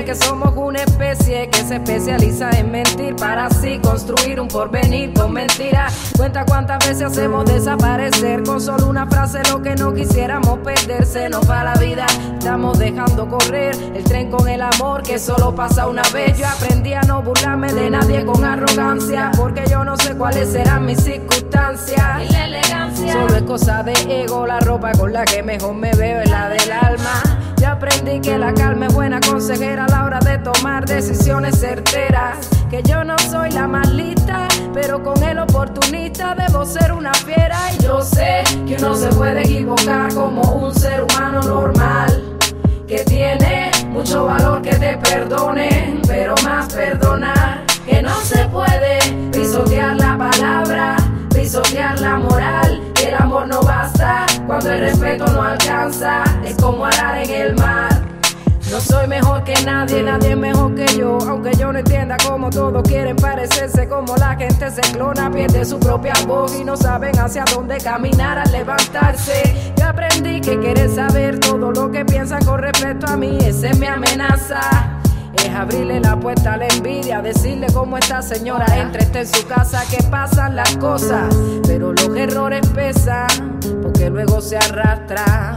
que somos una especie que se especializa en mentir para así construir un porvenir con mentiras. Cuenta cuántas veces hacemos desaparecer con solo una frase lo que no quisiéramos perder. Se nos va la vida, estamos dejando correr el tren con el amor que solo pasa una vez. Yo aprendí a no burlarme de nadie con arrogancia, porque yo no sé cuáles serán mis circunstancias. Y la elegancia solo es cosa de ego, la ropa con la que mejor me veo es la del alma. Yo aprendí que la calma es buena consejera a la hora de tomar decisiones certeras. Que yo no soy la más lista, pero con el oportunista debo ser una fiera. Y yo sé que uno se puede equivocar como un ser humano normal, que tiene mucho valor que te perdonen, pero más perdonar que no se puede. Pisotear la palabra, pisotear la moral, que el amor no basta cuando el respeto no alcanza. Es como arar en el mar. No soy mejor que nadie, nadie es mejor que yo. Aunque yo no entienda cómo todos quieren parecerse, como la gente se clona, pierde su propia voz y no saben hacia dónde caminar al levantarse. Yo aprendí que querer saber todo lo que piensan con respecto a mí, esa es mi amenaza. Es abrirle la puerta a la envidia, decirle cómo está señora, entre está en su casa, que pasan las cosas, pero los errores pesan, porque luego se arrastran,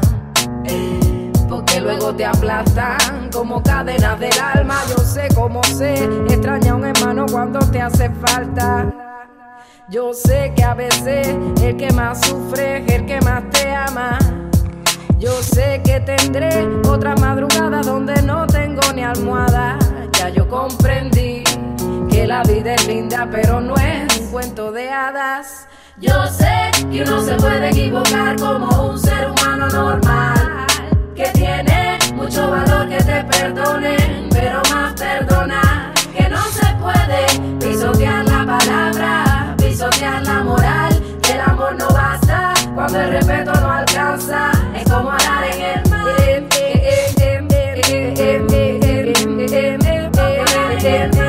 porque luego te aplastan como cadenas del alma. Yo sé cómo se extraña a un hermano cuando te hace falta. Yo sé que a veces el que más sufre es el que más te ama. Yo sé que tendré otra madrugada donde no tengo ni almohada. Ya yo comprendí que la vida es linda, pero no es un cuento de hadas. Yo sé que uno se puede equivocar como un ser humano normal, que tiene mucho valor que te perdonen, pero más perdonar que no se puede. Pisotear la palabra, pisotear la moral, que el amor no basta cuando el respeto no alcanza. Es como arar en el mar.